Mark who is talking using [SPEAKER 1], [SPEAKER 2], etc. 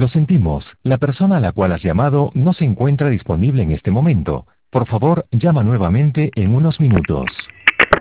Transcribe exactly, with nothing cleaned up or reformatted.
[SPEAKER 1] Lo sentimos, la persona a la cual has llamado no se encuentra disponible en este momento. Por favor, llama nuevamente en unos minutos.